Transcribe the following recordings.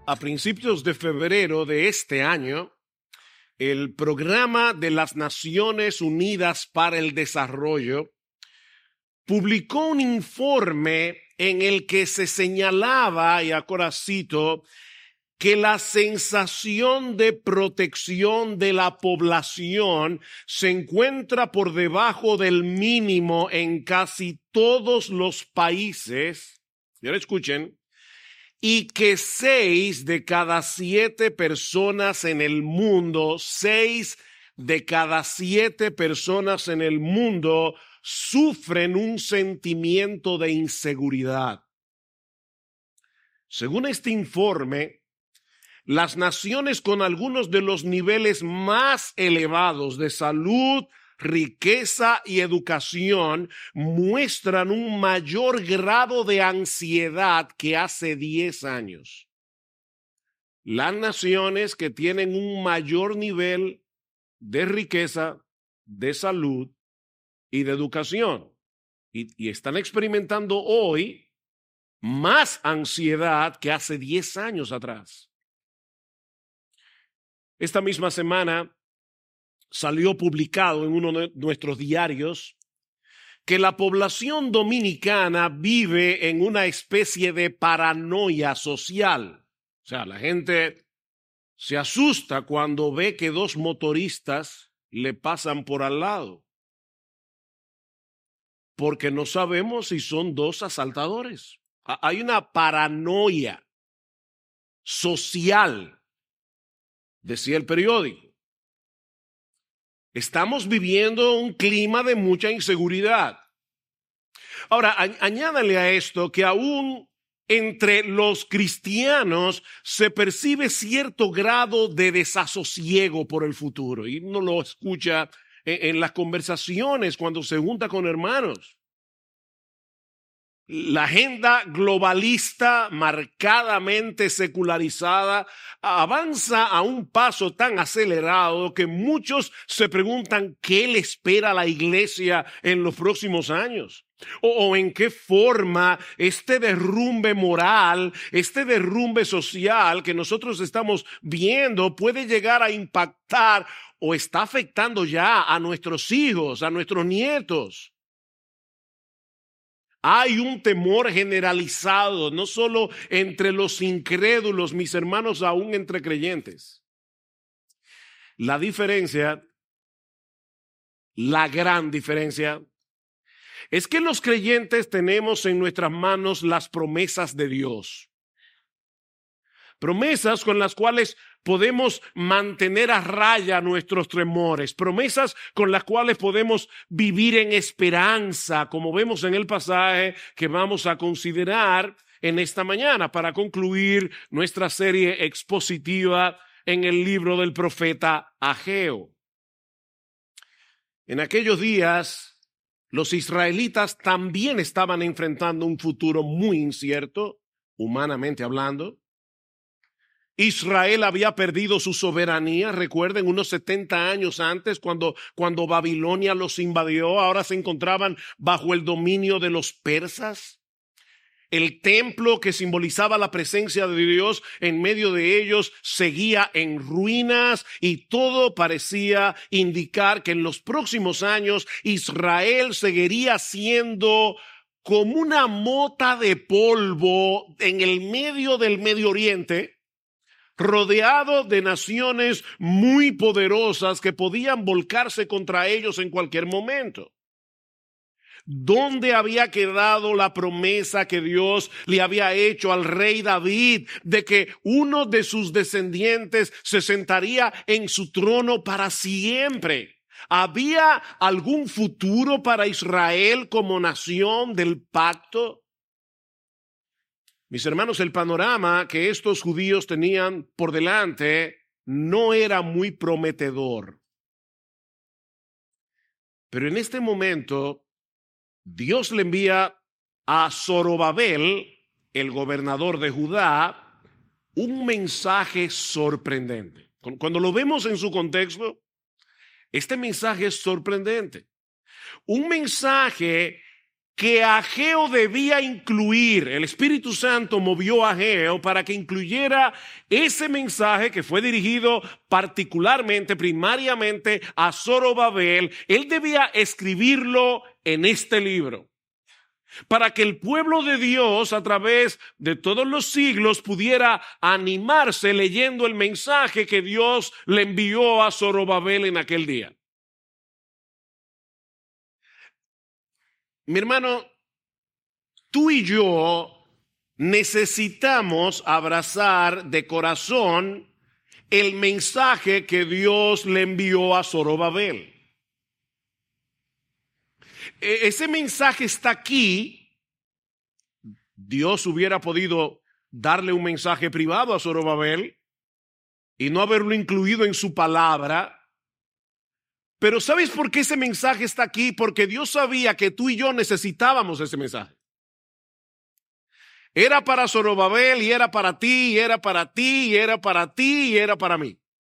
A principios de febrero de este año, el Programa de las Naciones Unidas para el Desarrollo publicó un informe en el que se señalaba, y ahora cito, que la sensación de protección de la población se encuentra por debajo del mínimo en casi todos los países. Y ahora escuchen, y que 6 de cada 7 personas en el mundo, 6 de cada 7 personas en el mundo sufren un sentimiento de inseguridad. Según este informe, las naciones con algunos de los niveles más elevados de salud, riqueza y educación muestran un mayor grado de ansiedad que hace 10 años. Las naciones que tienen un mayor nivel de riqueza, de salud y de educación y están experimentando hoy más ansiedad que hace 10 años atrás. Esta misma semana salió publicado en uno de nuestros diarios que la población dominicana vive en una especie de paranoia social. O sea, la gente se asusta cuando ve que 2 motoristas le pasan por al lado, porque no sabemos si son 2 asaltadores. Hay una paranoia social, decía el periódico. Estamos viviendo un clima de mucha inseguridad. Ahora, añádale a esto que aún entre los cristianos se percibe cierto grado de desasosiego por el futuro. Y uno lo escucha en las conversaciones cuando se junta con hermanos. La agenda globalista marcadamente secularizada avanza a un paso tan acelerado que muchos se preguntan qué le espera a la iglesia en los próximos años. O en qué forma este derrumbe moral, este derrumbe social que nosotros estamos viendo puede llegar a impactar o está afectando ya a nuestros hijos, a nuestros nietos. Hay un temor generalizado, no solo entre los incrédulos, mis hermanos, aún entre creyentes. La diferencia, la gran diferencia, es que los creyentes tenemos en nuestras manos las promesas de Dios. Promesas con las cuales podemos mantener a raya nuestros temores, promesas con las cuales podemos vivir en esperanza, como vemos en el pasaje que vamos a considerar en esta mañana para concluir nuestra serie expositiva en el libro del profeta Ageo. En aquellos días, los israelitas también estaban enfrentando un futuro muy incierto, humanamente hablando. Israel había perdido su soberanía, recuerden, unos 70 años antes cuando Babilonia los invadió, ahora se encontraban bajo el dominio de los persas. El templo que simbolizaba la presencia de Dios en medio de ellos seguía en ruinas y todo parecía indicar que en los próximos años Israel seguiría siendo como una mota de polvo en el medio del Medio Oriente, rodeado de naciones muy poderosas que podían volcarse contra ellos en cualquier momento. ¿Dónde había quedado la promesa que Dios le había hecho al rey David de que uno de sus descendientes se sentaría en su trono para siempre? ¿Había algún futuro para Israel como nación del pacto? Mis hermanos, el panorama que estos judíos tenían por delante no era muy prometedor. Pero en este momento, Dios le envía a Zorobabel, el gobernador de Judá, un mensaje sorprendente. Cuando lo vemos en su contexto, este mensaje es sorprendente. Un mensaje que Ageo debía incluir. El Espíritu Santo movió a Ageo para que incluyera ese mensaje que fue dirigido particularmente, primariamente a Zorobabel. Él debía escribirlo en este libro, para que el pueblo de Dios a través de todos los siglos pudiera animarse leyendo el mensaje que Dios le envió a Zorobabel en aquel día. Mi hermano, tú y yo necesitamos abrazar de corazón el mensaje que Dios le envió a Zorobabel. Ese mensaje está aquí. Dios hubiera podido darle un mensaje privado a Zorobabel y no haberlo incluido en su palabra. Pero ¿sabes por qué ese mensaje está aquí? Porque Dios sabía que tú y yo necesitábamos ese mensaje. Era para Zorobabel y era para ti, y era para ti, y era para ti, y era para mí.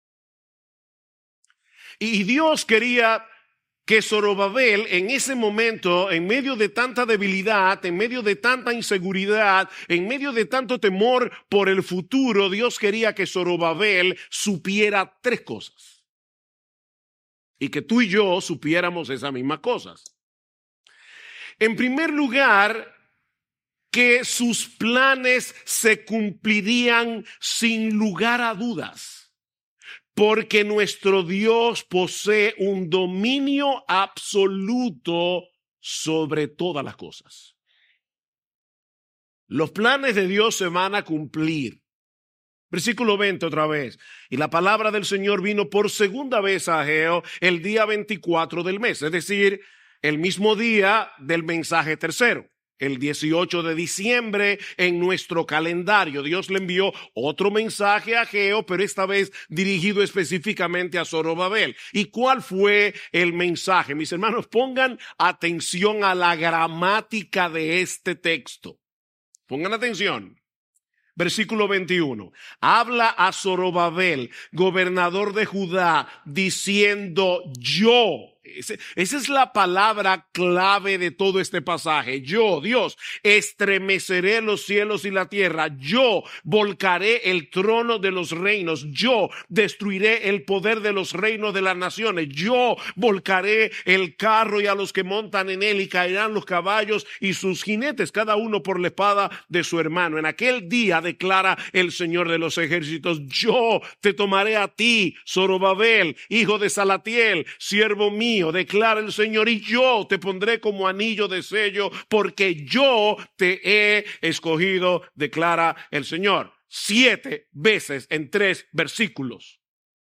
Y Dios quería que Zorobabel en ese momento, en medio de tanta debilidad, en medio de tanta inseguridad, en medio de tanto temor por el futuro, Dios quería que Zorobabel supiera tres cosas. Y que tú y yo supiéramos esas mismas cosas. En primer lugar, que sus planes se cumplirían sin lugar a dudas, porque nuestro Dios posee un dominio absoluto sobre todas las cosas. Los planes de Dios se van a cumplir. Versículo 20 otra vez. Y la palabra del Señor vino por segunda vez a Ageo el día 24 del mes, es decir, el mismo día del mensaje tercero, el 18 de diciembre en nuestro calendario. Dios le envió otro mensaje a Ageo, pero esta vez dirigido específicamente a Zorobabel. ¿Y cuál fue el mensaje? Mis hermanos, pongan atención a la gramática de este texto. Pongan atención. Versículo 21. Habla a Zorobabel, gobernador de Judá, diciendo yo. Esa es la palabra clave de todo este pasaje. Yo, Dios, estremeceré los cielos y la tierra. Yo volcaré el trono de los reinos. Yo destruiré el poder de los reinos de las naciones. Yo volcaré el carro y a los que montan en él, y caerán los caballos y sus jinetes, cada uno por la espada de su hermano. En aquel día, declara el Señor de los ejércitos, yo te tomaré a ti, Zorobabel, hijo de Salatiel, siervo mío, declara el Señor, y yo te pondré como anillo de sello, porque yo te he escogido, declara el Señor. 7 veces en 3 versículos.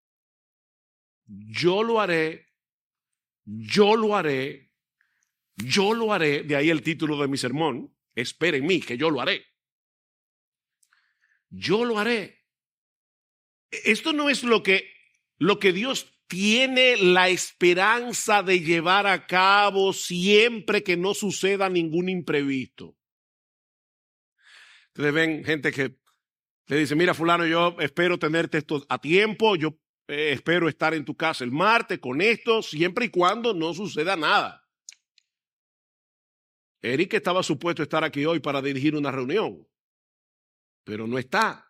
Yo lo haré, yo lo haré, yo lo haré. De ahí el título de mi sermón, espera en mí, que yo lo haré. Yo lo haré. Esto no es lo que Dios tiene la esperanza de llevar a cabo siempre que no suceda ningún imprevisto. Ustedes ven gente que le dice, mira fulano, yo espero tenerte esto a tiempo, yo espero estar en tu casa el martes con esto, siempre y cuando no suceda nada. Eric estaba supuesto a estar aquí hoy para dirigir una reunión, pero no está.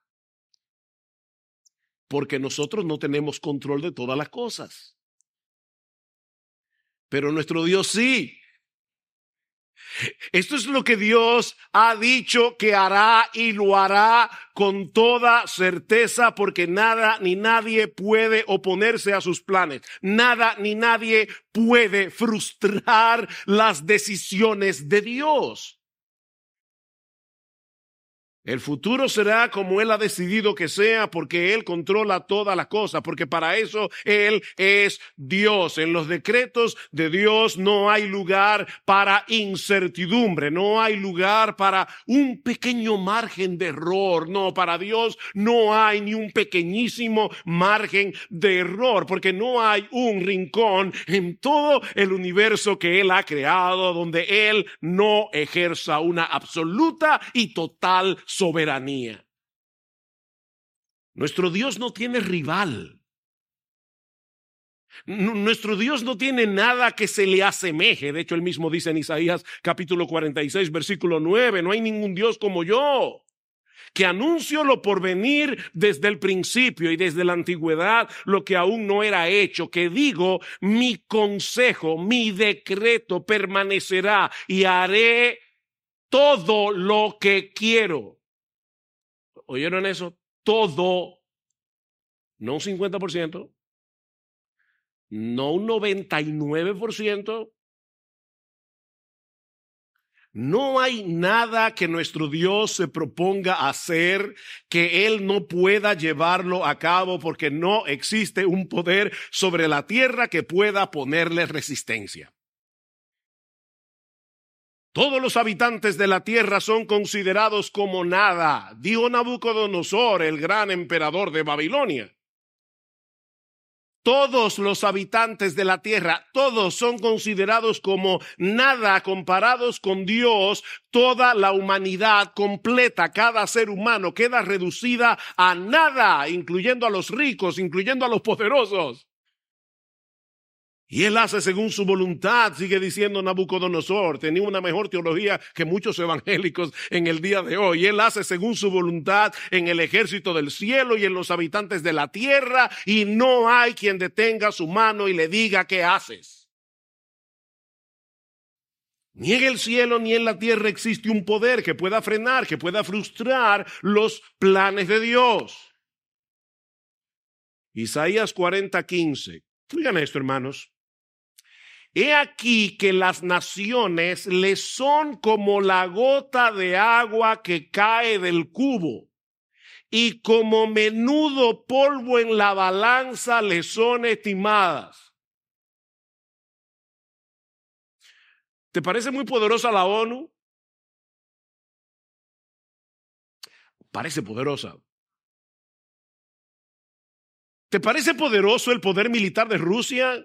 Porque nosotros no tenemos control de todas las cosas. Pero nuestro Dios sí. Esto es lo que Dios ha dicho que hará, y lo hará con toda certeza, porque nada ni nadie puede oponerse a sus planes. Nada ni nadie puede frustrar las decisiones de Dios. El futuro será como Él ha decidido que sea, porque Él controla todas las cosas, porque para eso Él es Dios. En los decretos de Dios no hay lugar para incertidumbre, no hay lugar para un pequeño margen de error. No, para Dios no hay ni un pequeñísimo margen de error, porque no hay un rincón en todo el universo que Él ha creado donde Él no ejerza una absoluta y total soberanía. Nuestro Dios no tiene rival. Nuestro Dios no tiene nada que se le asemeje. De hecho, él mismo dice en Isaías capítulo 46, versículo 9, no hay ningún Dios como yo, que anuncio lo por venir desde el principio y desde la antigüedad lo que aún no era hecho, que digo, mi consejo, mi decreto permanecerá y haré todo lo que quiero. ¿Oyeron eso? Todo, no un 50%, no un 99%. No hay nada que nuestro Dios se proponga hacer que Él no pueda llevarlo a cabo, porque no existe un poder sobre la tierra que pueda ponerle resistencia. Todos los habitantes de la tierra son considerados como nada, dijo Nabucodonosor, el gran emperador de Babilonia. Todos los habitantes de la tierra, todos son considerados como nada comparados con Dios. Toda la humanidad completa, cada ser humano queda reducida a nada, incluyendo a los ricos, incluyendo a los poderosos. Y él hace según su voluntad, sigue diciendo Nabucodonosor. Tenía una mejor teología que muchos evangélicos en el día de hoy. Él hace según su voluntad en el ejército del cielo y en los habitantes de la tierra, y no hay quien detenga su mano y le diga ¿qué haces? Ni en el cielo ni en la tierra existe un poder que pueda frenar, que pueda frustrar los planes de Dios. Isaías 40:15. Oigan esto, hermanos. He aquí que las naciones le son como la gota de agua que cae del cubo, y como menudo polvo en la balanza le son estimadas. ¿Te parece muy poderosa la ONU? Parece poderosa. ¿Te parece poderoso el poder militar de Rusia?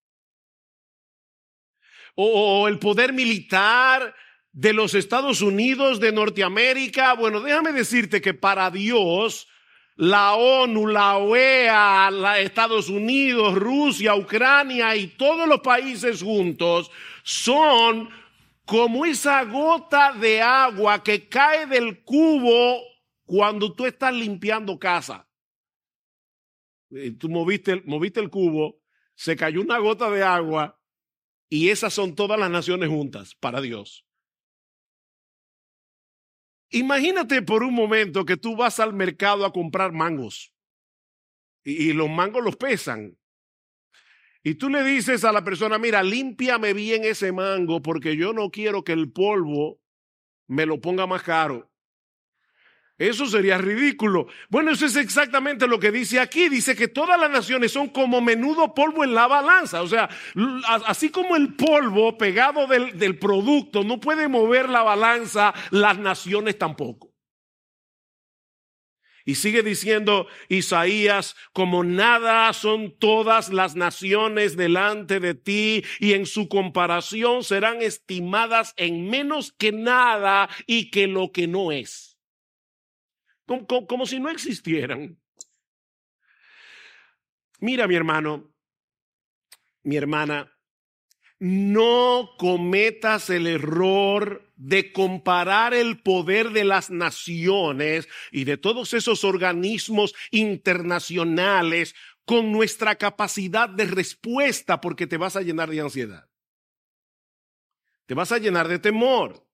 ¿O el poder militar de los Estados Unidos, de Norteamérica? Bueno, déjame decirte que para Dios, la ONU, la OEA, Estados Unidos, Rusia, Ucrania y todos los países juntos son como esa gota de agua que cae del cubo cuando tú estás limpiando casa. Tú moviste el cubo, se cayó una gota de agua, y esas son todas las naciones juntas para Dios. Imagínate por un momento que tú vas al mercado a comprar mangos y los mangos los pesan. Y tú le dices a la persona, mira, límpiame bien ese mango porque yo no quiero que el polvo me lo ponga más caro. Eso sería ridículo. Bueno, eso es exactamente lo que dice aquí. Dice que todas las naciones son como menudo polvo en la balanza. O sea, así como el polvo pegado del producto no puede mover la balanza, las naciones tampoco. Y sigue diciendo Isaías, como nada son todas las naciones delante de ti, y en su comparación serán estimadas en menos que nada y que lo que no es. Como si no existieran. Mira, mi hermano, mi hermana, no cometas el error de comparar el poder de las naciones y de todos esos organismos internacionales con nuestra capacidad de respuesta, porque te vas a llenar de ansiedad. Te vas a llenar de temor.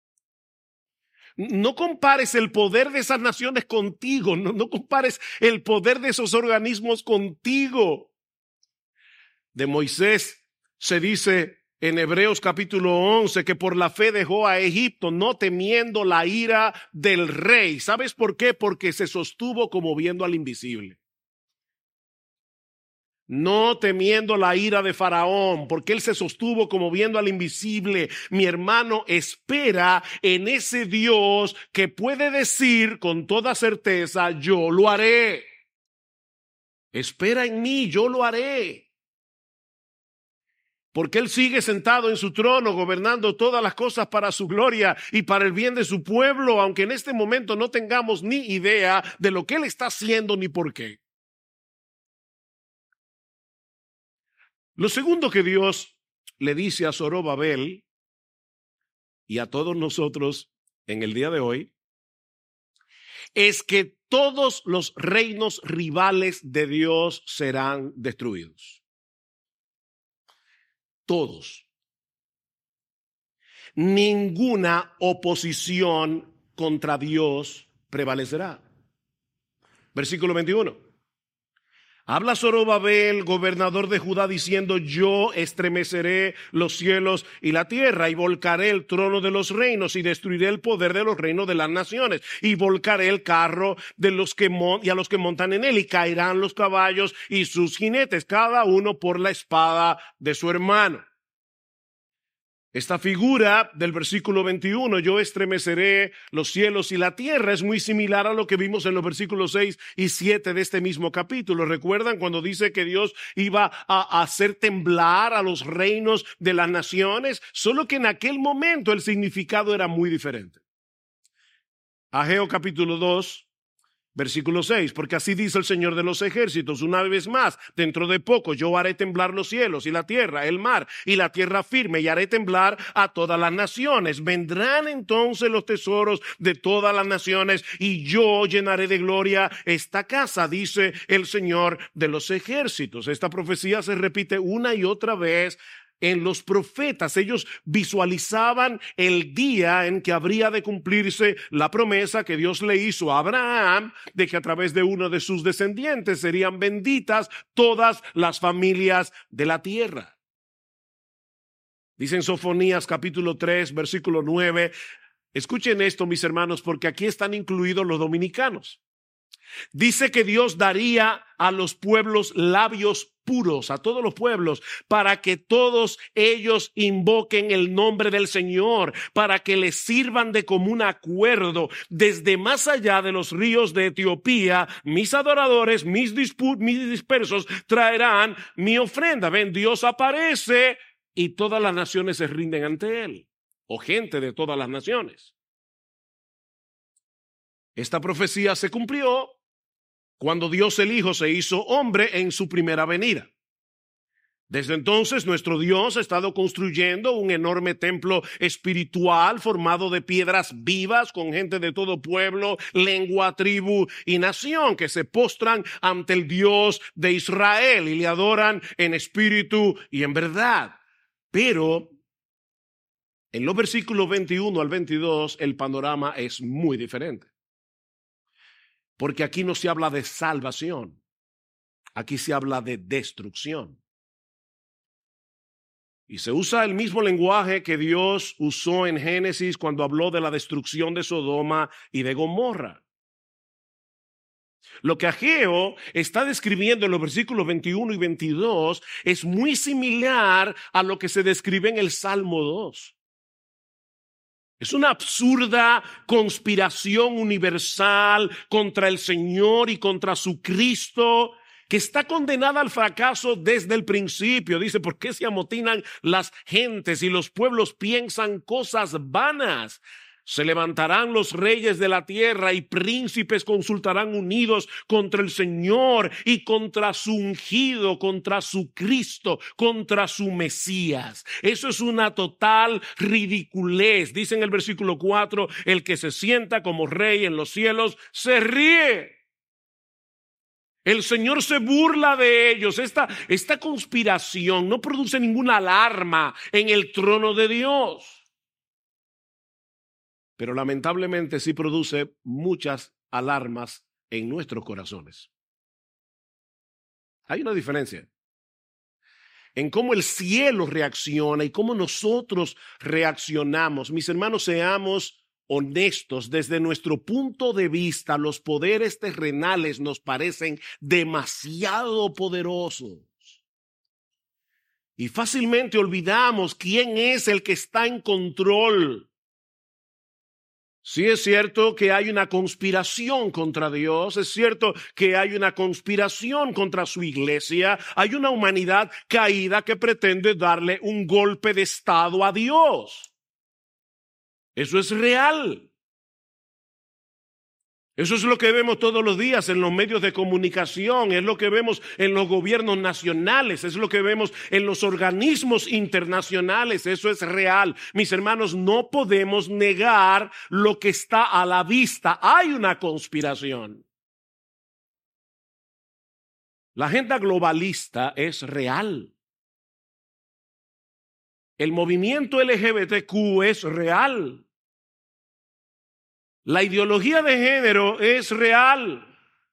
No compares el poder de esas naciones contigo, no compares el poder de esos organismos contigo. De Moisés se dice en Hebreos capítulo 11 que por la fe dejó a Egipto, no temiendo la ira del rey. ¿Sabes por qué? Porque se sostuvo como viendo al invisible. No temiendo la ira de Faraón, porque él se sostuvo como viendo al invisible. Mi hermano, espera en ese Dios que puede decir con toda certeza, yo lo haré. Espera en mí, yo lo haré. Porque él sigue sentado en su trono, gobernando todas las cosas para su gloria y para el bien de su pueblo, aunque en este momento no tengamos ni idea de lo que él está haciendo ni por qué. Lo segundo que Dios le dice a Zorobabel y a todos nosotros en el día de hoy es que todos los reinos rivales de Dios serán destruidos. Todos. Ninguna oposición contra Dios prevalecerá. Versículo 21. Habla Zorobabel, gobernador de Judá, diciendo: yo estremeceré los cielos y la tierra, y volcaré el trono de los reinos, y destruiré el poder de los reinos de las naciones, y volcaré el carro de los que y a los que montan en él, y caerán los caballos y sus jinetes, cada uno por la espada de su hermano. Esta figura del versículo 21, yo estremeceré los cielos y la tierra, es muy similar a lo que vimos en los versículos 6 y 7 de este mismo capítulo. ¿Recuerdan cuando dice que Dios iba a hacer temblar a los reinos de las naciones? Solo que en aquel momento el significado era muy diferente. Ageo capítulo 2. Versículo 6, porque así dice el Señor de los ejércitos, una vez más, dentro de poco yo haré temblar los cielos y la tierra, el mar y la tierra firme, y haré temblar a todas las naciones. Vendrán entonces los tesoros de todas las naciones, y yo llenaré de gloria esta casa, dice el Señor de los ejércitos. Esta profecía se repite una y otra vez en los profetas. Ellos visualizaban el día en que habría de cumplirse la promesa que Dios le hizo a Abraham de que a través de uno de sus descendientes serían benditas todas las familias de la tierra. Dice en Sofonías capítulo 3, versículo 9, escuchen esto, mis hermanos, porque aquí están incluidos los dominicanos. Dice que Dios daría a los pueblos labios puros, a todos los pueblos, para que todos ellos invoquen el nombre del Señor, para que les sirvan de común acuerdo. Desde más allá de los ríos de Etiopía, mis adoradores, mis dispersos traerán mi ofrenda. Ven, Dios aparece y todas las naciones se rinden ante él, o gente de todas las naciones. Esta profecía se cumplió cuando Dios el Hijo se hizo hombre en su primera venida. Desde entonces nuestro Dios ha estado construyendo un enorme templo espiritual formado de piedras vivas con gente de todo pueblo, lengua, tribu y nación que se postran ante el Dios de Israel y le adoran en espíritu y en verdad. Pero en los versículos 21 al 22 el panorama es muy diferente. Porque aquí no se habla de salvación, aquí se habla de destrucción. Y se usa el mismo lenguaje que Dios usó en Génesis cuando habló de la destrucción de Sodoma y de Gomorra. Lo que Ageo está describiendo en los versículos 21 y 22 es muy similar a lo que se describe en el Salmo 2. Es una absurda conspiración universal contra el Señor y contra su Cristo, que está condenada al fracaso desde el principio. Dice, ¿por qué se amotinan las gentes y los pueblos piensan cosas vanas? Se levantarán los reyes de la tierra y príncipes consultarán unidos contra el Señor y contra su ungido, contra su Cristo, contra su Mesías. Eso es una total ridiculez. Dice en el versículo 4, el que se sienta como rey en los cielos se ríe. El Señor se burla de ellos. Esta conspiración no produce ninguna alarma en el trono de Dios. Pero lamentablemente sí produce muchas alarmas en nuestros corazones. Hay una diferencia en cómo el cielo reacciona y cómo nosotros reaccionamos. Mis hermanos, seamos honestos. Desde nuestro punto de vista, los poderes terrenales nos parecen demasiado poderosos. Y fácilmente olvidamos quién es el que está en control. Sí, es cierto que hay una conspiración contra Dios, es cierto que hay una conspiración contra su iglesia, hay una humanidad caída que pretende darle un golpe de estado a Dios. Eso es real. Eso es lo que vemos todos los días en los medios de comunicación, es lo que vemos en los gobiernos nacionales, es lo que vemos en los organismos internacionales, eso es real. Mis hermanos, no podemos negar lo que está a la vista. Hay una conspiración. La agenda globalista es real. El movimiento LGBTQ es real. La ideología de género es real.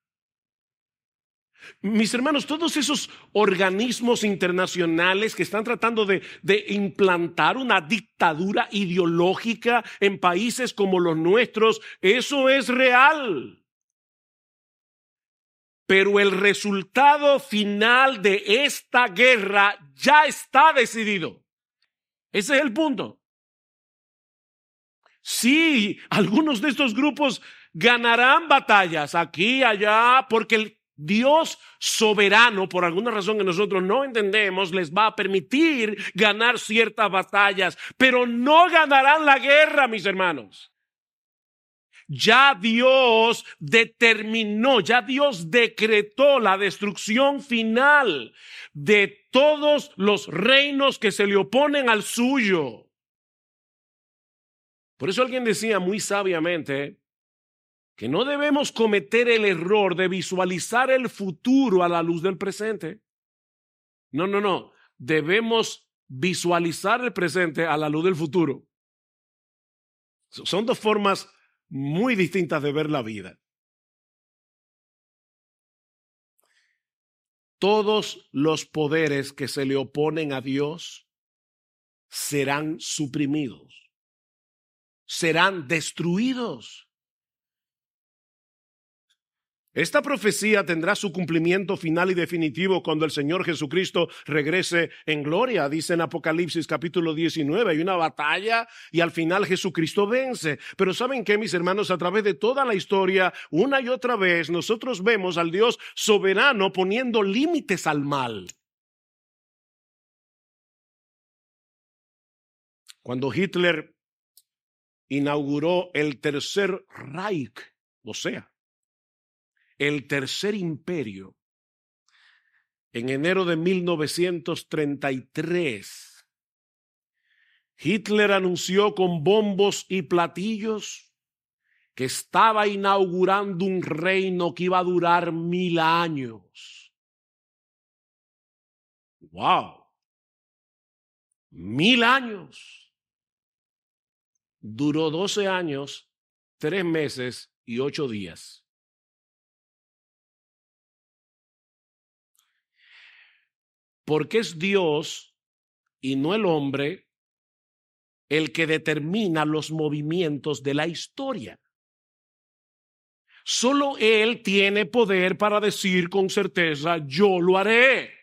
Mis hermanos, todos esos organismos internacionales que están tratando de implantar una dictadura ideológica en países como los nuestros, eso es real. Pero el resultado final de esta guerra ya está decidido. Ese es el punto. Sí, algunos de estos grupos ganarán batallas aquí y allá porque el Dios soberano, por alguna razón que nosotros no entendemos, les va a permitir ganar ciertas batallas, pero no ganarán la guerra, mis hermanos. Ya Dios determinó, ya Dios decretó la destrucción final de todos los reinos que se le oponen al suyo. Por eso alguien decía muy sabiamente que no debemos cometer el error de visualizar el futuro a la luz del presente. No. Debemos visualizar el presente a la luz del futuro. Son dos formas muy distintas de ver la vida. Todos los poderes que se le oponen a Dios serán suprimidos. Serán destruidos. Esta profecía tendrá su cumplimiento final y definitivo cuando el Señor Jesucristo regrese en gloria. Dice en Apocalipsis capítulo 19, hay una batalla y al final Jesucristo vence. Pero ¿saben qué, mis hermanos? A través de toda la historia, una y otra vez, nosotros vemos al Dios soberano poniendo límites al mal. Cuando Hitler inauguró el Tercer Reich, o sea, el Tercer Imperio, en enero de 1933, Hitler anunció con bombos y platillos que estaba inaugurando un reino que iba a durar 1000 años. ¡Wow! 1000 años. Duró 12 años, 3 meses y 8 días. Porque es Dios y no el hombre el que determina los movimientos de la historia. Solo Él tiene poder para decir con certeza, yo lo haré.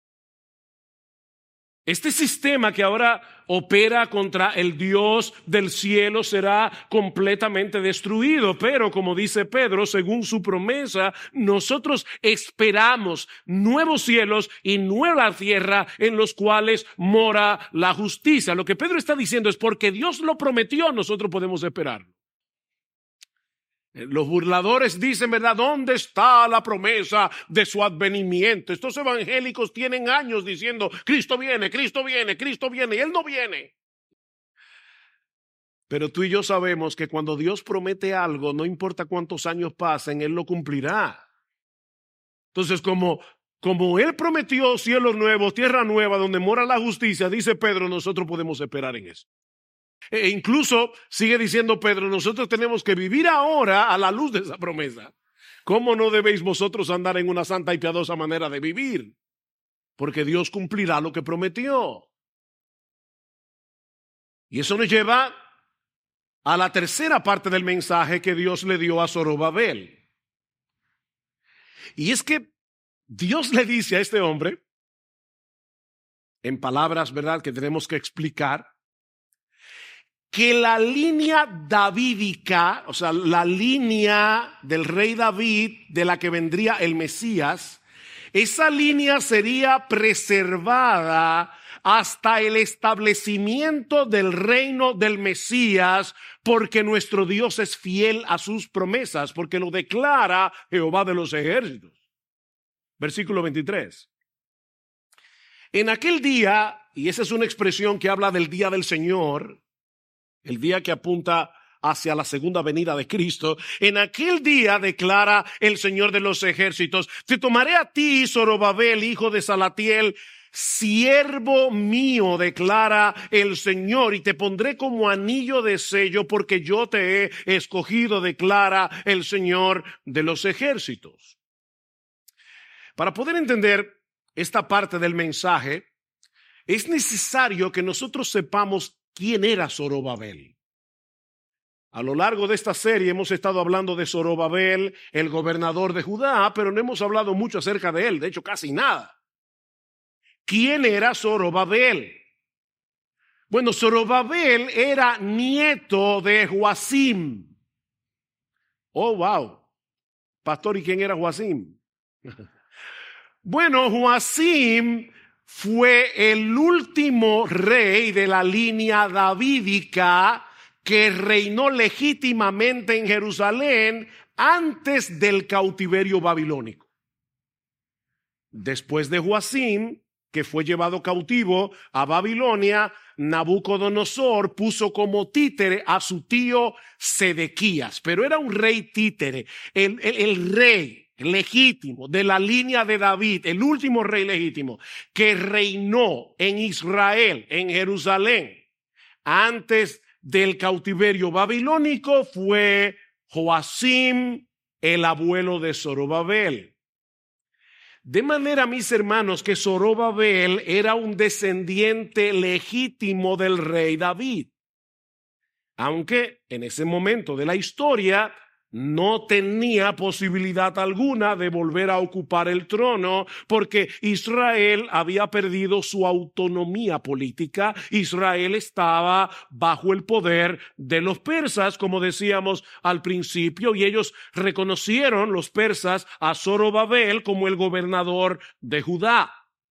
Este sistema que ahora opera contra el Dios del cielo será completamente destruido, pero como dice Pedro, según su promesa, nosotros esperamos nuevos cielos y nueva tierra en los cuales mora la justicia. Lo que Pedro está diciendo es porque Dios lo prometió, nosotros podemos esperarlo. Los burladores dicen, ¿verdad? ¿Dónde está la promesa de su advenimiento? Estos evangélicos tienen años diciendo, Cristo viene, Cristo viene, Cristo viene, y Él no viene. Pero tú y yo sabemos que cuando Dios promete algo, no importa cuántos años pasen, Él lo cumplirá. Entonces, como Él prometió cielos nuevos, tierra nueva, donde mora la justicia, dice Pedro, nosotros podemos esperar en eso. E incluso sigue diciendo Pedro, nosotros tenemos que vivir ahora a la luz de esa promesa. ¿Cómo no debéis vosotros andar en una santa y piadosa manera de vivir? Porque Dios cumplirá lo que prometió. Y eso nos lleva a la tercera parte del mensaje que Dios le dio a Zorobabel. Y es que Dios le dice a este hombre, en palabras, ¿verdad?, que tenemos que explicar, que la línea davídica, o sea, la línea del rey David, de la que vendría el Mesías, esa línea sería preservada hasta el establecimiento del reino del Mesías, porque nuestro Dios es fiel a sus promesas, porque lo declara Jehová de los ejércitos. Versículo 23. En aquel día, y esa es una expresión que habla del día del Señor, el día que apunta hacia la segunda venida de Cristo, en aquel día declara el Señor de los ejércitos: te tomaré a ti, Zorobabel, hijo de Salatiel, siervo mío, declara el Señor, y te pondré como anillo de sello, porque yo te he escogido, declara el Señor de los ejércitos. Para poder entender esta parte del mensaje, es necesario que nosotros sepamos quién era Zorobabel. A lo largo de esta serie hemos estado hablando de Zorobabel, el gobernador de Judá, pero no hemos hablado mucho acerca de él, de hecho casi nada. ¿Quién era Zorobabel? Bueno, Zorobabel era nieto de Joacim. Oh, wow. Pastor, ¿y quién era Joacim? Bueno, Joacim fue el último rey de la línea davídica que reinó legítimamente en Jerusalén antes del cautiverio babilónico. Después de Joacim, que fue llevado cautivo a Babilonia, Nabucodonosor puso como títere a su tío Sedequías, pero era un rey títere, el rey legítimo de la línea de David, el último rey legítimo que reinó en Israel, en Jerusalén, antes del cautiverio babilónico, fue Joacim, el abuelo de Zorobabel. De manera, mis hermanos, que Zorobabel era un descendiente legítimo del rey David, aunque en ese momento de la historia no tenía posibilidad alguna de volver a ocupar el trono, porque Israel había perdido su autonomía política. Israel estaba bajo el poder de los persas, como decíamos al principio, y ellos reconocieron, los persas, a Zorobabel como el gobernador de Judá.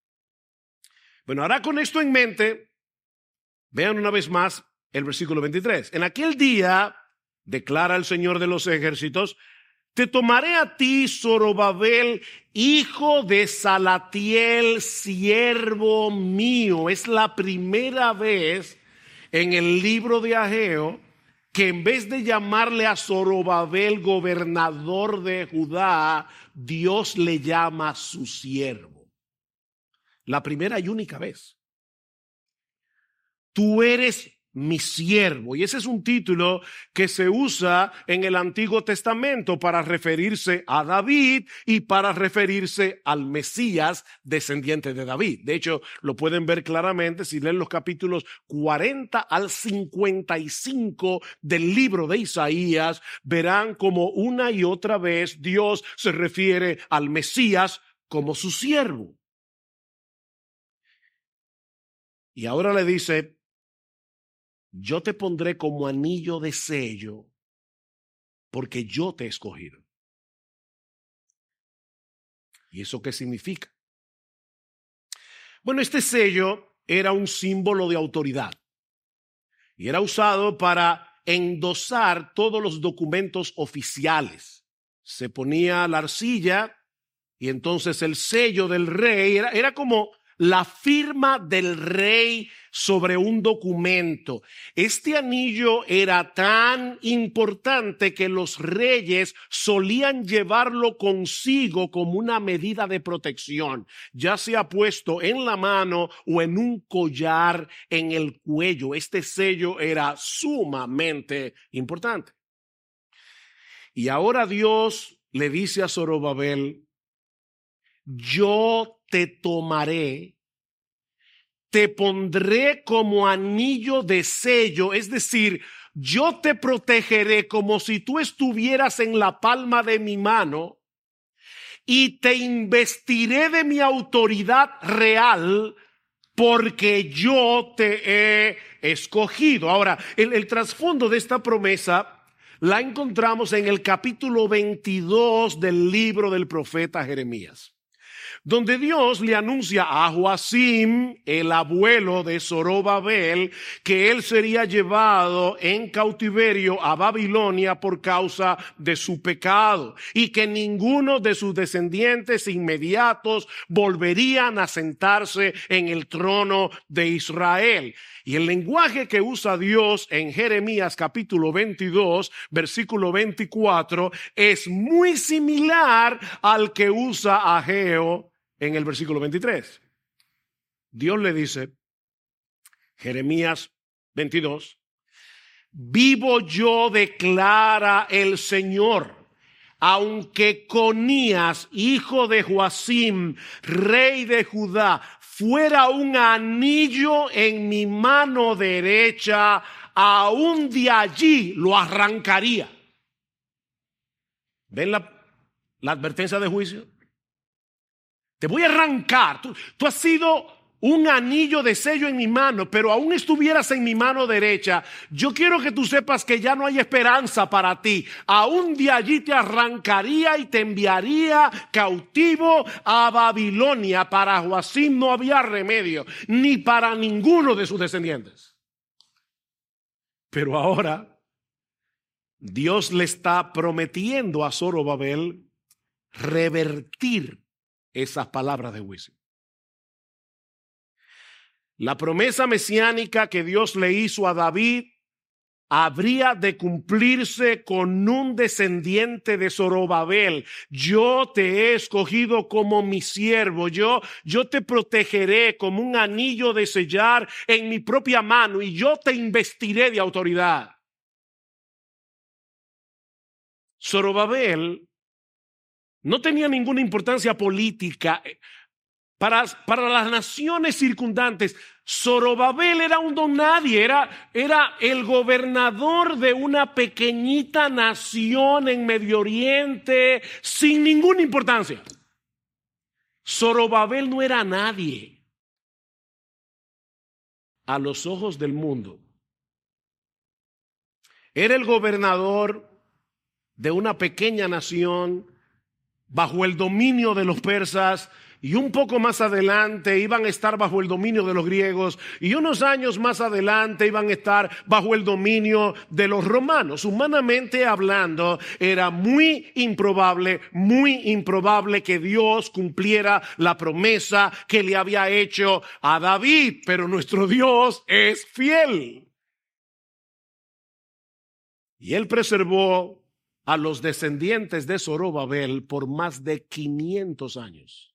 Bueno, ahora con esto en mente, vean una vez más el versículo 23. En aquel día, declara el Señor de los ejércitos, te tomaré a ti, Zorobabel, hijo de Salatiel, siervo mío. Es la primera vez en el libro de Ageo que en vez de llamarle a Zorobabel gobernador de Judá, Dios le llama su siervo. La primera y única vez. Tú eres mi siervo. Y ese es un título que se usa en el Antiguo Testamento para referirse a David y para referirse al Mesías descendiente de David. De hecho, lo pueden ver claramente si leen los capítulos 40 al 55 del libro de Isaías. Verán como una y otra vez Dios se refiere al Mesías como su siervo. Y ahora le dice: yo te pondré como anillo de sello, porque yo te he escogido. ¿Y eso qué significa? Bueno, este sello era un símbolo de autoridad y era usado para endosar todos los documentos oficiales. Se ponía la arcilla y entonces el sello del rey era como la firma del rey sobre un documento. Este anillo era tan importante que los reyes solían llevarlo consigo como una medida de protección, ya sea puesto en la mano o en un collar en el cuello. Este sello era sumamente importante. Y ahora Dios le dice a Zorobabel: yo te tomaré, te pondré como anillo de sello, es decir, yo te protegeré como si tú estuvieras en la palma de mi mano y te investiré de mi autoridad real porque yo te he escogido. Ahora, el trasfondo de esta promesa la encontramos en el capítulo 22 del libro del profeta Jeremías. donde Dios le anuncia a Joacim, el abuelo de Zorobabel, que él sería llevado en cautiverio a Babilonia por causa de su pecado y que ninguno de sus descendientes inmediatos volverían a sentarse en el trono de Israel. Y el lenguaje que usa Dios en Jeremías capítulo 22, versículo 24, es muy similar al que usa Ageo en el versículo 23. Dios le dice, Jeremías 22, vivo yo, declara el Señor, aunque Conías, hijo de Joacim, rey de Judá, fuera un anillo en mi mano derecha, aún de allí lo arrancaría. ¿Ven la advertencia de juicio? Te voy a arrancar. Tú has sido un anillo de sello en mi mano, pero aún estuvieras en mi mano derecha. Yo quiero que tú sepas que ya no hay esperanza para ti. Aún de allí te arrancaría y te enviaría cautivo a Babilonia. Para Joacim no había remedio, ni para ninguno de sus descendientes. Pero ahora Dios le está prometiendo a Zorobabel revertir esas palabras de juicio. La promesa mesiánica que Dios le hizo a David habría de cumplirse con un descendiente de Zorobabel. Yo te he escogido como mi siervo. Yo te protegeré como un anillo de sellar en mi propia mano y yo te investiré de autoridad. Zorobabel no tenía ninguna importancia política. Para las naciones circundantes, Zorobabel era un don nadie, era el gobernador de una pequeñita nación en Medio Oriente sin ninguna importancia. Zorobabel no era nadie a los ojos del mundo. Era el gobernador de una pequeña nación bajo el dominio de los persas. Y un poco más adelante iban a estar bajo el dominio de los griegos. Y unos años más adelante iban a estar bajo el dominio de los romanos. Humanamente hablando, era muy improbable que Dios cumpliera la promesa que le había hecho a David. Pero nuestro Dios es fiel. Y él preservó a los descendientes de Zorobabel por más de 500 años.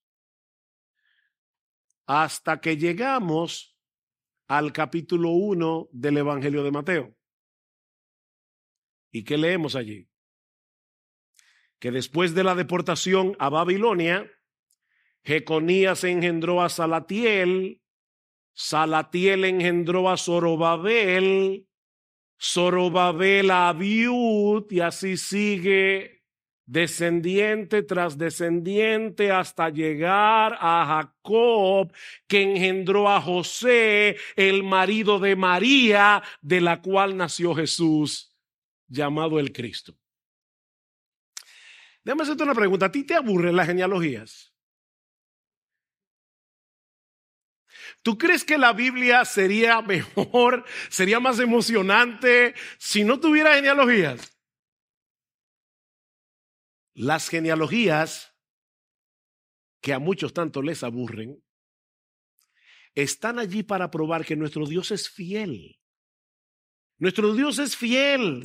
Hasta que llegamos al capítulo 1 del Evangelio de Mateo. ¿Y qué leemos allí? Que después de la deportación a Babilonia, Jeconías engendró a Salatiel, Salatiel engendró a Zorobabel, Zorobabel a Abiud, y así sigue descendiente tras descendiente hasta llegar a Jacob, que engendró a José, el marido de María, de la cual nació Jesús, llamado el Cristo. Déjame hacerte una pregunta. ¿A ti te aburren las genealogías? ¿Tú crees que la Biblia sería mejor, sería más emocionante si no tuviera genealogías? Las genealogías, que a muchos tanto les aburren, están allí para probar que nuestro Dios es fiel. Nuestro Dios es fiel.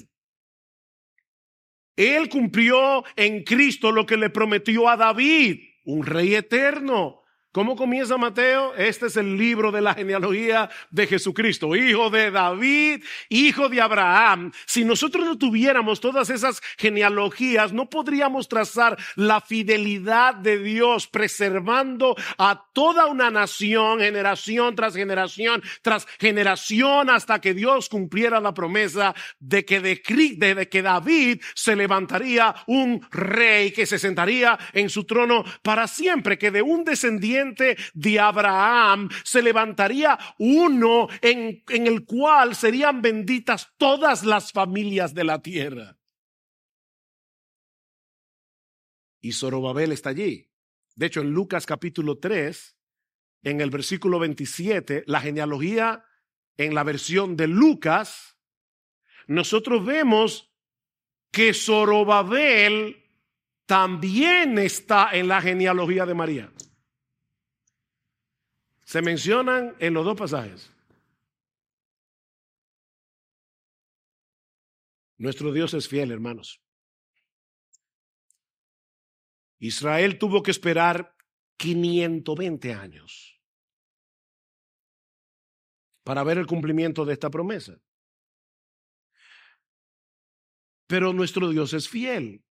Él cumplió en Cristo lo que le prometió a David, un rey eterno. ¿Cómo comienza Mateo? Este es el libro de la genealogía de Jesucristo, hijo de David, hijo de Abraham. Si nosotros no tuviéramos todas esas genealogías, no podríamos trazar la fidelidad de Dios, preservando a toda una nación, generación tras generación, hasta que Dios cumpliera la promesa de que David se levantaría un rey que se sentaría en su trono para siempre, que de un descendiente de Abraham se levantaría uno en el cual serían benditas todas las familias de la tierra. Y Zorobabel está allí. De hecho, en Lucas capítulo 3, en el versículo 27, la genealogía en la versión de Lucas, nosotros vemos que Zorobabel también está en la genealogía de María. Se mencionan en los dos pasajes. Nuestro Dios es fiel, hermanos. Israel tuvo que esperar 520 años para ver el cumplimiento de esta promesa. Pero nuestro Dios es fiel.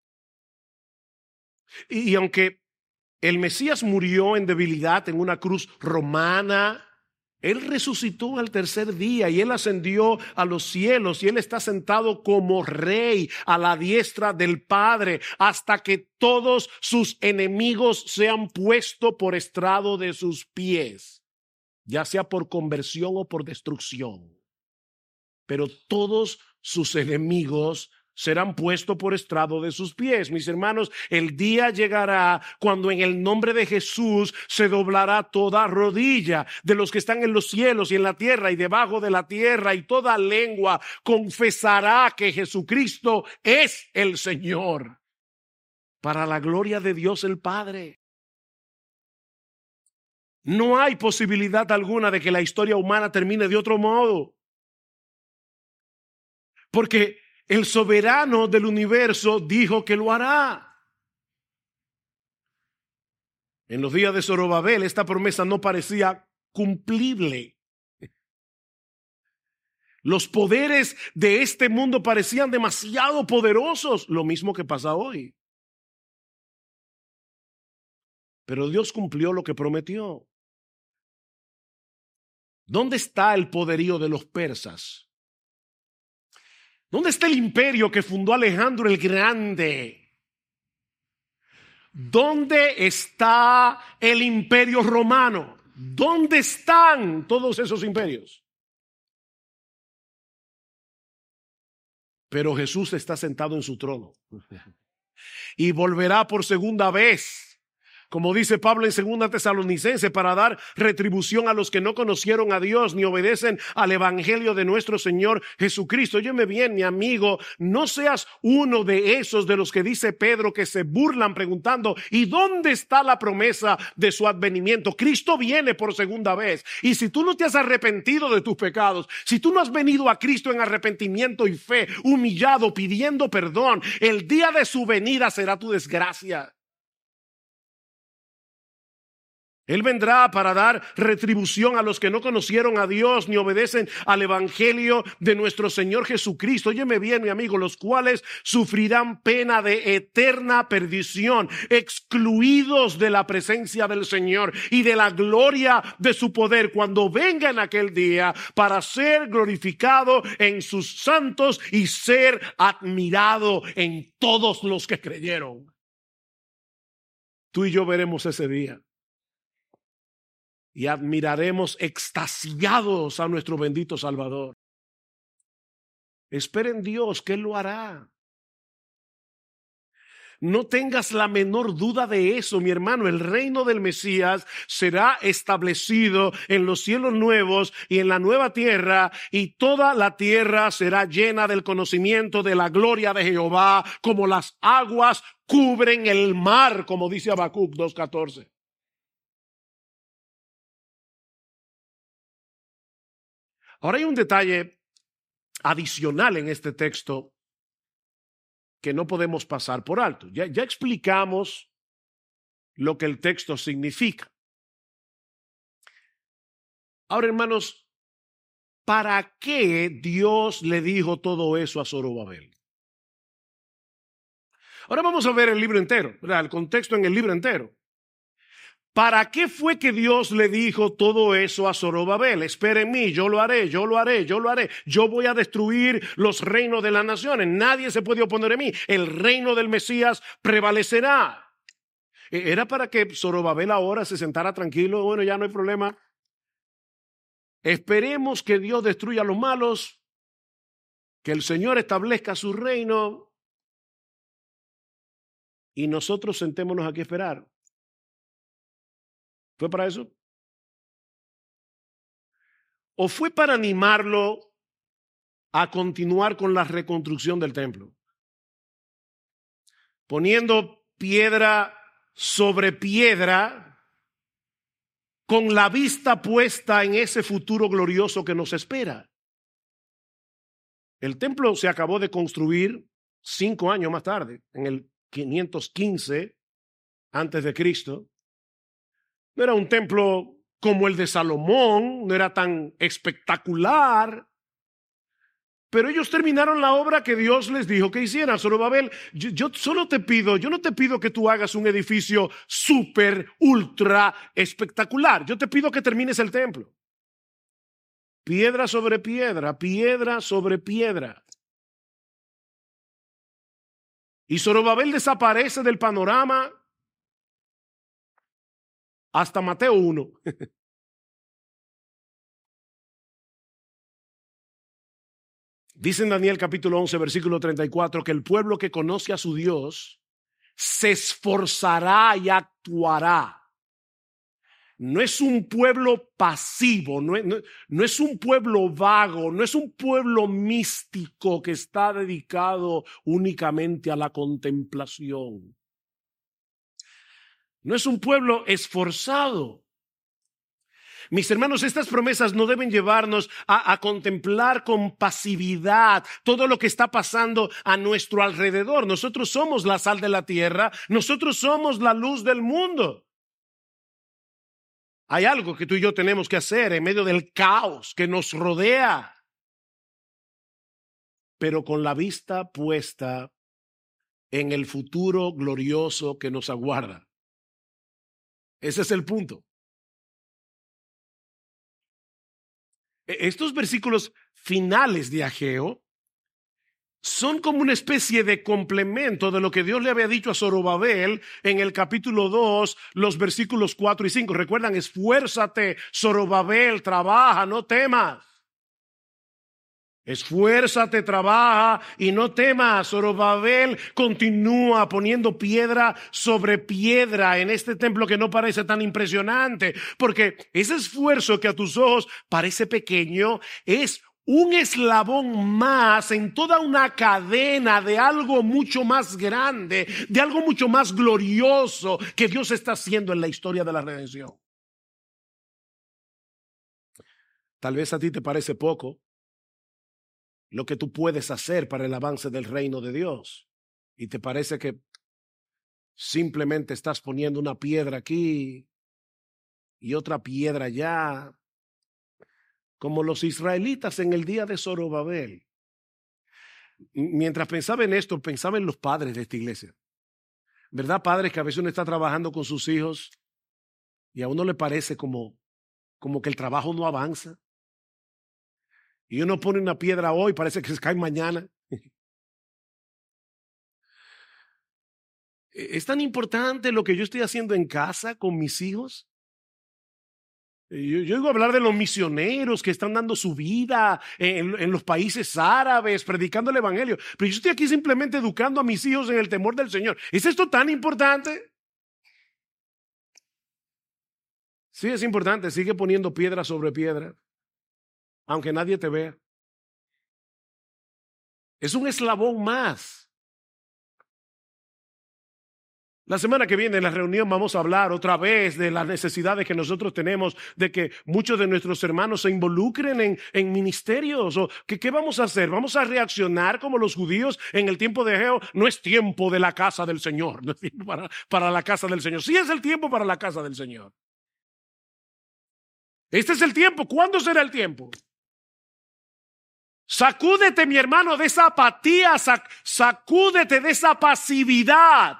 Y aunque el Mesías murió en debilidad en una cruz romana, Él resucitó al tercer día y Él ascendió a los cielos y Él está sentado como rey a la diestra del Padre hasta que todos sus enemigos sean puestos por estrado de sus pies, ya sea por conversión o por destrucción. Pero todos sus enemigos serán puestos por estrado de sus pies. Mis hermanos, el día llegará cuando en el nombre de Jesús se doblará toda rodilla de los que están en los cielos y en la tierra y debajo de la tierra, y toda lengua confesará que Jesucristo es el Señor, para la gloria de Dios el Padre. No hay posibilidad alguna de que la historia humana termine de otro modo, porque el soberano del universo dijo que lo hará. En los días de Zorobabel, esta promesa no parecía cumplible. Los poderes de este mundo parecían demasiado poderosos, lo mismo que pasa hoy. Pero Dios cumplió lo que prometió. ¿Dónde está el poderío de los persas? ¿Dónde está el imperio que fundó Alejandro el Grande? ¿Dónde está el imperio romano? ¿Dónde están todos esos imperios? Pero Jesús está sentado en su trono y volverá por segunda vez, como dice Pablo en 2 Tesalonicenses, para dar retribución a los que no conocieron a Dios ni obedecen al evangelio de nuestro Señor Jesucristo. Óyeme bien, mi amigo, no seas uno de esos de los que dice Pedro que se burlan preguntando: ¿y dónde está la promesa de su advenimiento? Cristo viene por segunda vez. Y si tú no te has arrepentido de tus pecados, si tú no has venido a Cristo en arrepentimiento y fe, humillado, pidiendo perdón, el día de su venida será tu desgracia. Él vendrá para dar retribución a los que no conocieron a Dios ni obedecen al evangelio de nuestro Señor Jesucristo. Óyeme bien, mi amigo, los cuales sufrirán pena de eterna perdición, excluidos de la presencia del Señor y de la gloria de su poder cuando venga en aquel día para ser glorificado en sus santos y ser admirado en todos los que creyeron. Tú y yo veremos ese día y admiraremos extasiados a nuestro bendito Salvador. Esperen Dios, que Él lo hará. No tengas la menor duda de eso, mi hermano. El reino del Mesías será establecido en los cielos nuevos y en la nueva tierra, y toda la tierra será llena del conocimiento de la gloria de Jehová, como las aguas cubren el mar, como dice Habacuc 2:14. Ahora hay un detalle adicional en este texto que no podemos pasar por alto. Ya explicamos lo que el texto significa. Ahora, hermanos, ¿para qué Dios le dijo todo eso a Zorobabel? Ahora vamos a ver el libro entero, ¿verdad? El contexto en el libro entero. ¿Para qué fue que Dios le dijo todo eso a Zorobabel? Espera en mí, yo lo haré, yo lo haré, yo lo haré. Yo voy a destruir los reinos de las naciones. Nadie se puede oponer a mí. El reino del Mesías prevalecerá. ¿Era para que Zorobabel ahora se sentara tranquilo? Bueno, ya no hay problema. Esperemos que Dios destruya a los malos, que el Señor establezca su reino y nosotros sentémonos aquí a esperar. ¿Fue para eso? ¿O fue para animarlo a continuar con la reconstrucción del templo? Poniendo piedra sobre piedra, con la vista puesta en ese futuro glorioso que nos espera. El templo se acabó de construir 5 años más tarde, en el 515 antes de Cristo. No era un templo como el de Salomón, no era tan espectacular, pero ellos terminaron la obra que Dios les dijo que hicieran. Zorobabel, yo no te pido que tú hagas un edificio súper, ultra espectacular. Yo te pido que termines el templo. Piedra sobre piedra, piedra sobre piedra. Y Zorobabel desaparece del panorama hasta Mateo 1. Dice en Daniel capítulo 11, versículo 34, que el pueblo que conoce a su Dios se esforzará y actuará. No es un pueblo pasivo, no es un pueblo vago, no es un pueblo místico que está dedicado únicamente a la contemplación. No es un pueblo esforzado. Mis hermanos, estas promesas no deben llevarnos a contemplar con pasividad todo lo que está pasando a nuestro alrededor. Nosotros somos la sal de la tierra, nosotros somos la luz del mundo. Hay algo que tú y yo tenemos que hacer en medio del caos que nos rodea, pero con la vista puesta en el futuro glorioso que nos aguarda. Ese es el punto. Estos versículos finales de Ageo son como una especie de complemento de lo que Dios le había dicho a Zorobabel en el capítulo 2, los versículos 4 y 5. Recuerdan, esfuérzate, Zorobabel, trabaja, no temas. Esfuérzate, trabaja y no temas. Zorobabel continúa poniendo piedra sobre piedra en este templo que no parece tan impresionante, porque ese esfuerzo que a tus ojos parece pequeño es un eslabón más en toda una cadena de algo mucho más grande, de algo mucho más glorioso que Dios está haciendo en la historia de la redención. Tal vez a ti te parece poco lo que tú puedes hacer para el avance del reino de Dios, y te parece que simplemente estás poniendo una piedra aquí y otra piedra allá, como los israelitas en el día de Zorobabel. Mientras pensaba en esto, pensaba en los padres de esta iglesia. ¿Verdad, padres, que a veces uno está trabajando con sus hijos y a uno le parece como que el trabajo no avanza? Y uno pone una piedra hoy, parece que se cae mañana. ¿Es tan importante lo que yo estoy haciendo en casa con mis hijos? Yo oigo hablar de los misioneros que están dando su vida en los países árabes, predicando el evangelio. Pero yo estoy aquí simplemente educando a mis hijos en el temor del Señor. ¿Es esto tan importante? Sí, es importante. Sigue poniendo piedra sobre piedra, aunque nadie te vea. Es un eslabón más. La semana que viene en la reunión vamos a hablar otra vez de las necesidades que nosotros tenemos de que muchos de nuestros hermanos se involucren en ministerios. O ¿qué vamos a hacer? ¿Vamos a reaccionar como los judíos en el tiempo de Ageo? No es tiempo de la casa del Señor, no es tiempo para la casa del Señor. Sí es el tiempo para la casa del Señor. Este es el tiempo. ¿Cuándo será el tiempo? Sacúdete, mi hermano, de esa apatía, sacúdete de esa pasividad.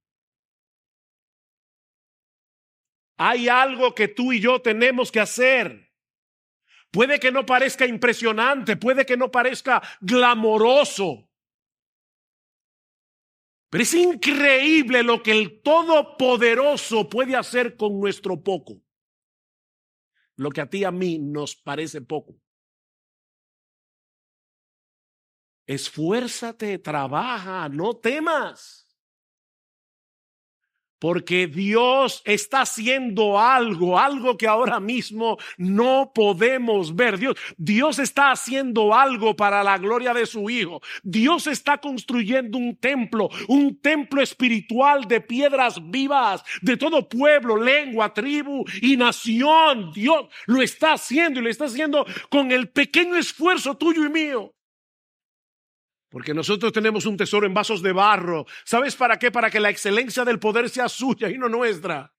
Hay algo que tú y yo tenemos que hacer. Puede que no parezca impresionante, puede que no parezca glamoroso, pero es increíble lo que el Todopoderoso puede hacer con nuestro poco. Lo que a ti y a mí nos parece poco. Esfuérzate, trabaja, no temas. Porque Dios está haciendo algo que ahora mismo no podemos ver. Dios está haciendo algo para la gloria de su Hijo. Dios está construyendo un templo espiritual de piedras vivas, de todo pueblo, lengua, tribu y nación. Dios lo está haciendo y lo está haciendo con el pequeño esfuerzo tuyo y mío. Porque nosotros tenemos un tesoro en vasos de barro. ¿Sabes para qué? Para que la excelencia del poder sea suya y no nuestra.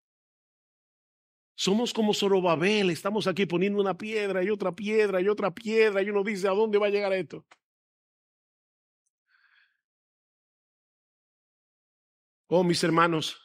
Somos como Zorobabel. Estamos aquí poniendo una piedra y otra piedra y otra piedra. Y uno dice, ¿a dónde va a llegar esto? Oh, mis hermanos.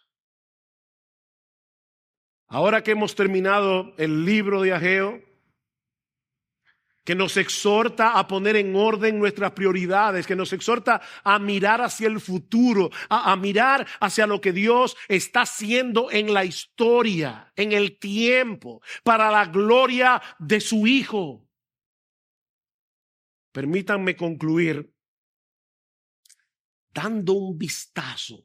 Ahora que hemos terminado el libro de Ageo, que nos exhorta a poner en orden nuestras prioridades, que nos exhorta a mirar hacia el futuro, a mirar hacia lo que Dios está haciendo en la historia, en el tiempo, para la gloria de su Hijo. Permítanme concluir dando un vistazo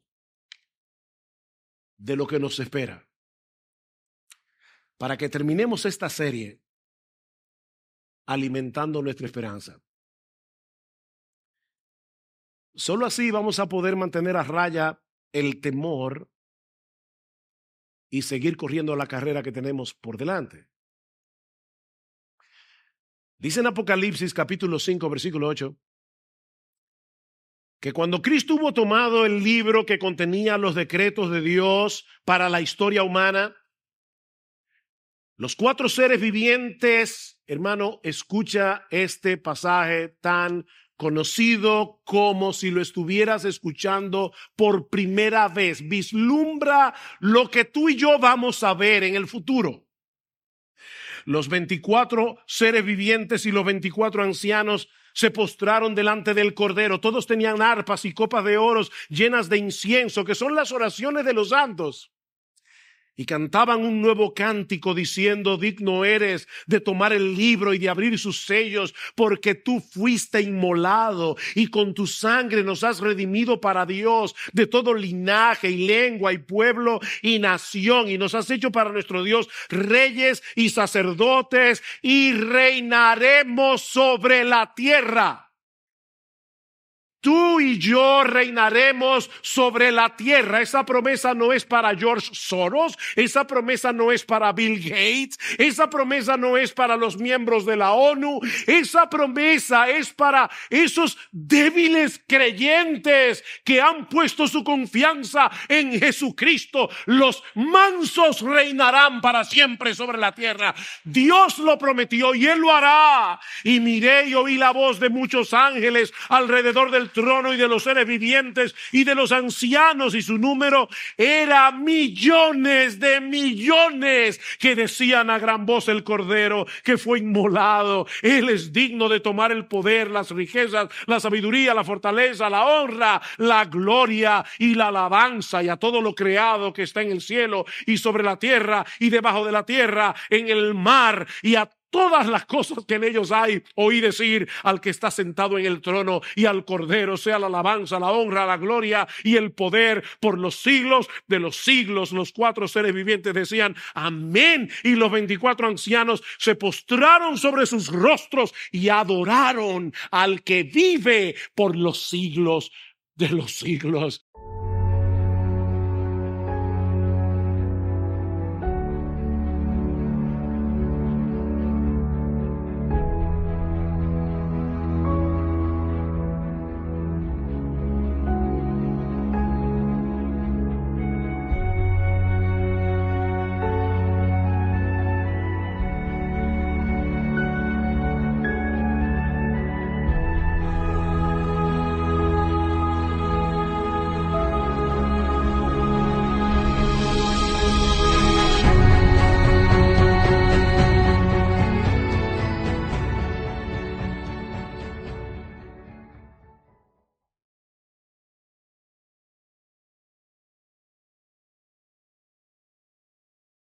de lo que nos espera, para que terminemos esta serie alimentando nuestra esperanza. Solo así vamos a poder mantener a raya el temor y seguir corriendo la carrera que tenemos por delante. Dice en Apocalipsis capítulo 5 versículo 8 que cuando Cristo hubo tomado el libro que contenía los decretos de Dios para la historia humana, los 4 seres vivientes, hermano, escucha este pasaje tan conocido como si lo estuvieras escuchando por primera vez. Vislumbra lo que tú y yo vamos a ver en el futuro. Los 24 seres vivientes y los 24 ancianos se postraron delante del Cordero. Todos tenían arpas y copas de oro llenas de incienso, que son las oraciones de los santos. Y cantaban un nuevo cántico diciendo, digno eres de tomar el libro y de abrir sus sellos, porque tú fuiste inmolado y con tu sangre nos has redimido para Dios de todo linaje y lengua y pueblo y nación, y nos has hecho para nuestro Dios reyes y sacerdotes y reinaremos sobre la tierra. Tú y yo reinaremos sobre la tierra. Esa promesa no es para George Soros, esa promesa no es para Bill Gates, esa promesa no es para los miembros de la ONU, esa promesa es para esos débiles creyentes que han puesto su confianza en Jesucristo. Los mansos reinarán para siempre sobre la tierra. Dios lo prometió y Él lo hará. Y miré y oí la voz de muchos ángeles alrededor del trono y de los seres vivientes y de los ancianos, y su número era millones de millones, que decían a gran voz: el Cordero que fue inmolado, Él es digno de tomar el poder, las riquezas, la sabiduría, la fortaleza, la honra, la gloria y la alabanza, y a todo lo creado que está en el cielo y sobre la tierra y debajo de la tierra, en el mar, y a todas las cosas que en ellos hay. Oí decir al que está sentado en el trono y al Cordero sea la alabanza, la honra, la gloria y el poder por los siglos de los siglos. Los 4 seres vivientes decían amén, y los 24 ancianos se postraron sobre sus rostros y adoraron al que vive por los siglos de los siglos.